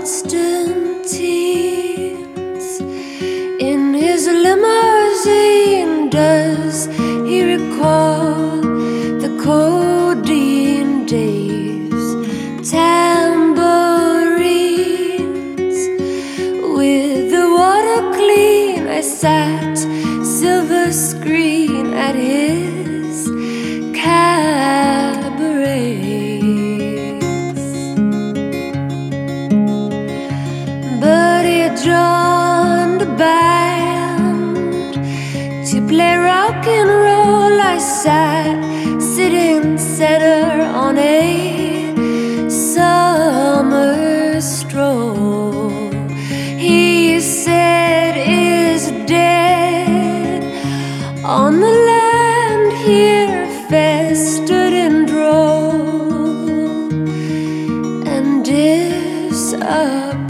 Constantine's in his limousine. Does he recall the codeine days? Tambourines with the water clean. I sat silver screen at his cabarets, but he joined a band to play rock and roll. I sat sitting center on a summer stroll. He said is dead on the land here, festered and drove and disappeared.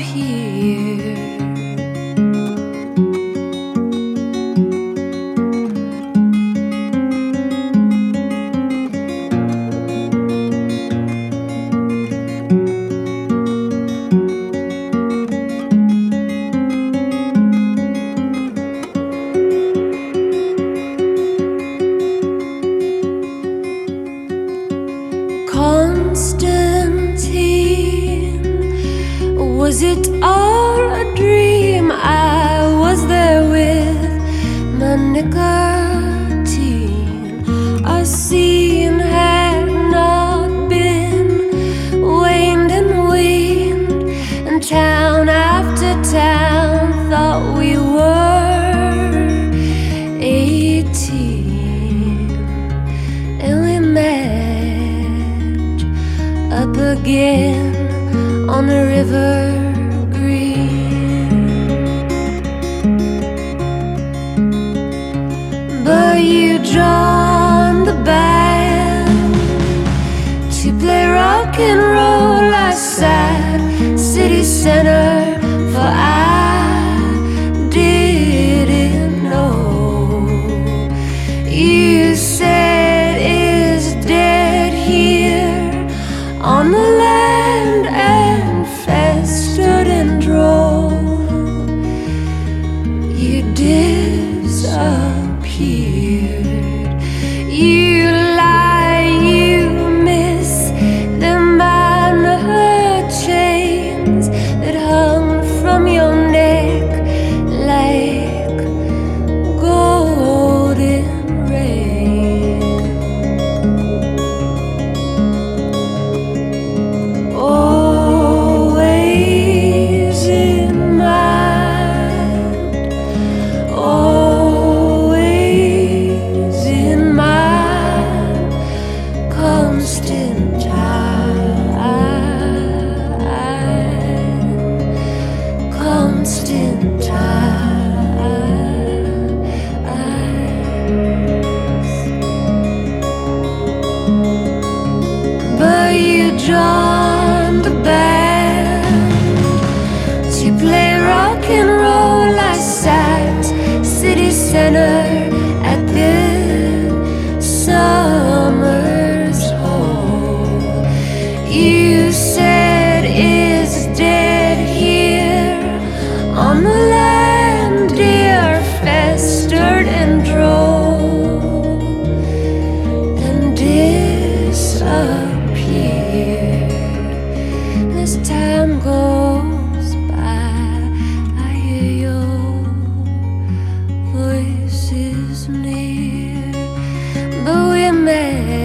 Constantine, was it all a dream? I was there with my nicotine. Our scene had not been waned and weaned, and town after town thought we were 18, and we met up again on the river green. But you joined the band to play rock and roll. I sat city center, for I didn't know. You said is dead here on the land and festered and drove. You disappeared. You lie, you miss the manhood chains that hung from your neck like golden rain. Always in mind, always in mind, Constantine, but you joined the band to play rock and roll. I sat city center at the summer's hole. You said is dead here on the land, dear, festered and drove and disappeared. As time goes by, I hear your voices near, but we met